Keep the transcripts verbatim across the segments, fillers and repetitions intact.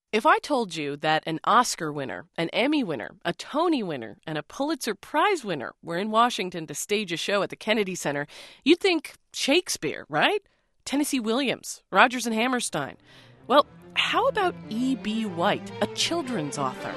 If I told you that an Oscar winner, an Emmy winner, a Tony winner, and a Pulitzer Prize winner were in Washington to stage a show at the Kennedy Center, you'd think Shakespeare, right? Tennessee Williams, Rodgers and Hammerstein. Well, how about E B. White, a children's author?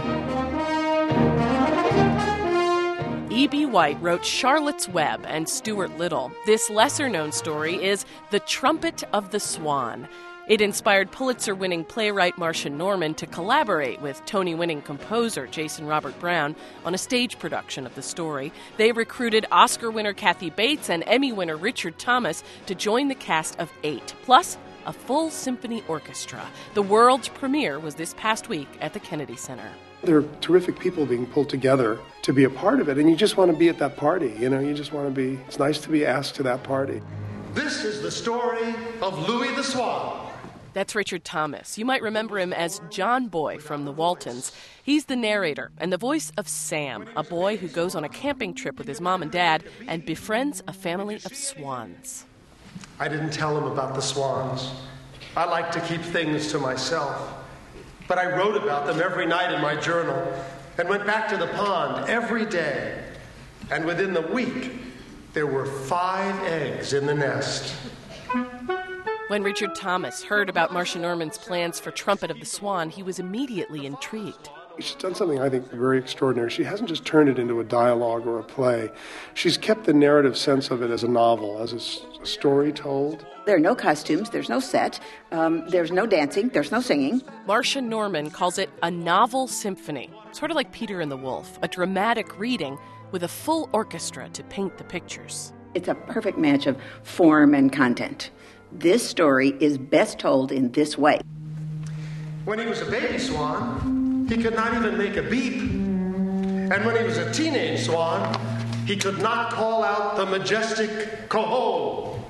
E B. White wrote Charlotte's Web and Stuart Little. This lesser-known story is The Trumpet of the Swan. It inspired Pulitzer-winning playwright Marcia Norman to collaborate with Tony-winning composer Jason Robert Brown on a stage production of the story. They recruited Oscar winner Kathy Bates and Emmy winner Richard Thomas to join the cast of eight, plus a full symphony orchestra. The world's premiere was this past week at the Kennedy Center. There are terrific people being pulled together to be a part of it, and you just want to be at that party. You know, you just want to be, it's nice to be asked to that party. This is the story of Louis the Swan. That's Richard Thomas. You might remember him as John Boy from The Waltons. He's the narrator and the voice of Sam, a boy who goes on a camping trip with his mom and dad and befriends a family of swans. I didn't tell him about the swans. I like to keep things to myself. But I wrote about them every night in my journal and went back to the pond every day. And within the week, there were five eggs in the nest. When Richard Thomas heard about Marcia Norman's plans for Trumpet of the Swan, he was immediately intrigued. She's done something, I think, very extraordinary. She hasn't just turned it into a dialogue or a play. She's kept the narrative sense of it as a novel, as a, a story told. There are no costumes, there's no set, um, there's no dancing, there's no singing. Marcia Norman calls it a novel symphony, sort of like Peter and the Wolf, a dramatic reading with a full orchestra to paint the pictures. It's a perfect match of form and content. This story is best told in this way. When he was a baby swan, he could not even make a beep. And when he was a teenage swan, he could not call out the majestic co-ho.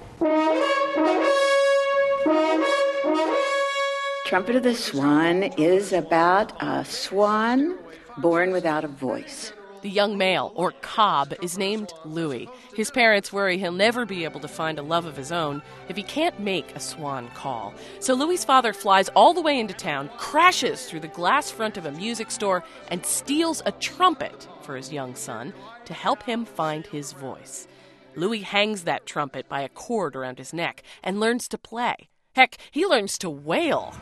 Trumpet of the Swan is about a swan born without a voice. The young male, or cob, is named Louis. His parents worry he'll never be able to find a love of his own if he can't make a swan call. So Louis's father flies all the way into town, crashes through the glass front of a music store, and steals a trumpet for his young son to help him find his voice. Louis hangs that trumpet by a cord around his neck and learns to play. Heck, he learns to wail.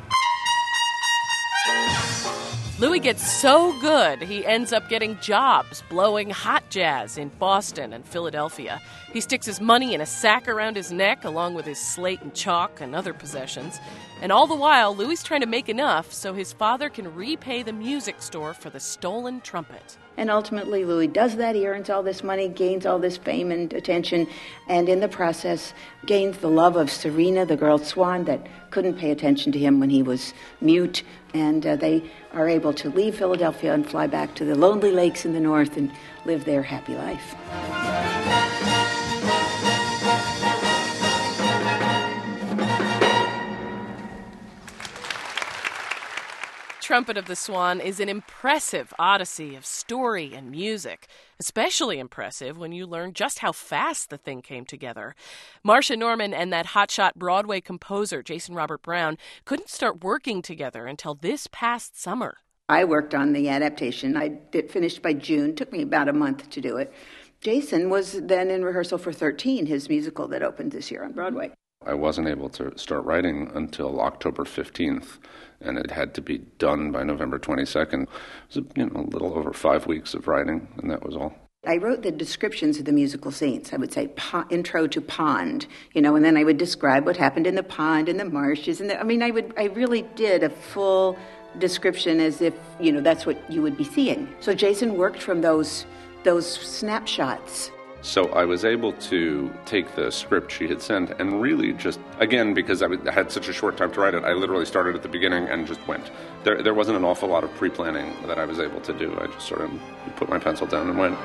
Louis gets so good, he ends up getting jobs blowing hot jazz in Boston and Philadelphia. He sticks his money in a sack around his neck, along with his slate and chalk and other possessions. And all the while, Louis is trying to make enough so his father can repay the music store for the stolen trumpet. And ultimately, Louis does that. He earns all this money, gains all this fame and attention, and in the process gains the love of Serena, the girl swan that couldn't pay attention to him when he was mute. And uh, they are able to leave Philadelphia and fly back to the lonely lakes in the north and live their happy life. Trumpet of the Swan is an impressive odyssey of story and music, especially impressive when you learn just how fast the thing came together. Marcia Norman and that hotshot Broadway composer, Jason Robert Brown, couldn't start working together until this past summer. I worked on the adaptation. I did finished by June. It took me about a month to do it. Jason was then in rehearsal for thirteen, his musical that opened this year on Broadway. I wasn't able to start writing until October fifteenth, and it had to be done by November twenty-second. It was you know, a little over five weeks of writing, and that was all. I wrote the descriptions of the musical scenes. I would say po- intro to pond, you know, and then I would describe what happened in the pond and the marshes. And the, I mean, I would, I really did a full description as if, you know, that's what you would be seeing. So Jason worked from those those snapshots. So I was able to take the script she had sent and really just, again, because I had such a short time to write it, I literally started at the beginning and just went. There there wasn't an awful lot of pre-planning that I was able to do. I just sort of put my pencil down and went.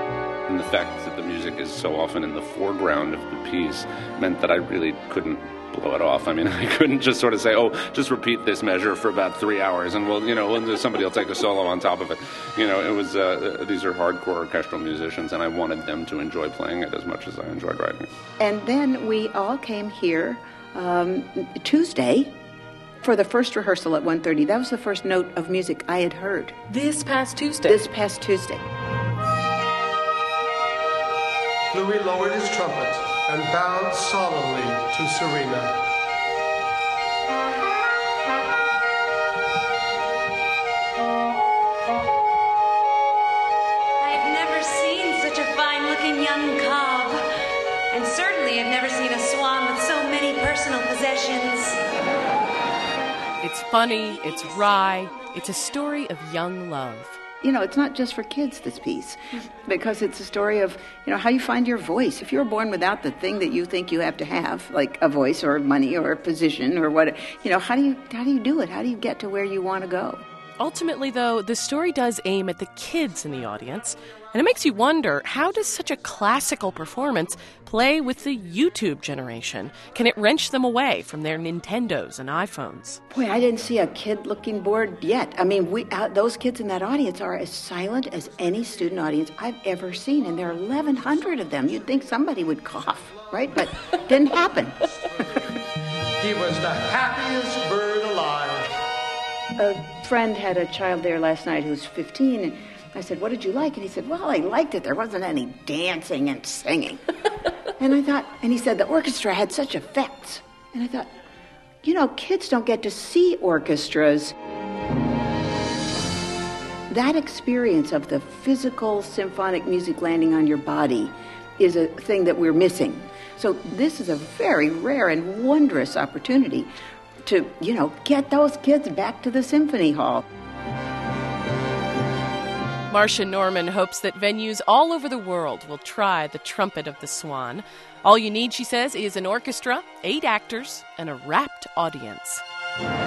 the fact that the music is so often in the foreground of the piece meant that I really couldn't blow it off. I mean, I couldn't just sort of say, oh, just repeat this measure for about three hours and we'll, you know, somebody will take a solo on top of it. You know, it was, uh, these are hardcore orchestral musicians and I wanted them to enjoy playing it as much as I enjoyed writing it. And then we all came here um, Tuesday for the first rehearsal at one thirty. That was the first note of music I had heard. This past Tuesday? This past Tuesday. Louis lowered his trumpet and bowed solemnly to Serena. I've never seen such a fine-looking young cob, and certainly I've never seen a swan with so many personal possessions. It's funny, it's wry, it's a story of young love. You know, it's not just for kids, this piece, because it's a story of, you know, how you find your voice. If you're born without the thing that you think you have to have, like a voice or money or a position or what, you know, how do you how do you do it? How do you get to where you want to go? Ultimately, though, the story does aim at the kids in the audience, and it makes you wonder, how does such a classical performance play with the YouTube generation? Can it wrench them away from their Nintendos and iPhones? Boy, I didn't see a kid looking bored yet. I mean, we uh, those kids in that audience are as silent as any student audience I've ever seen, and there are eleven hundred of them. You'd think somebody would cough, right? But didn't happen. He was the happiest bird alive. A friend had a child there last night who's fifteen, and I said, what did you like? And he said, well, I liked it. There wasn't any dancing and singing. And I thought, and he said, the orchestra had such effects. And I thought, you know, kids don't get to see orchestras. That experience of the physical symphonic music landing on your body is a thing that we're missing. So this is a very rare and wondrous opportunity to, you know, get those kids back to the symphony hall. Marcia Norman hopes that venues all over the world will try The Trumpet of the Swan. All you need, she says, is an orchestra, eight actors, and a rapt audience.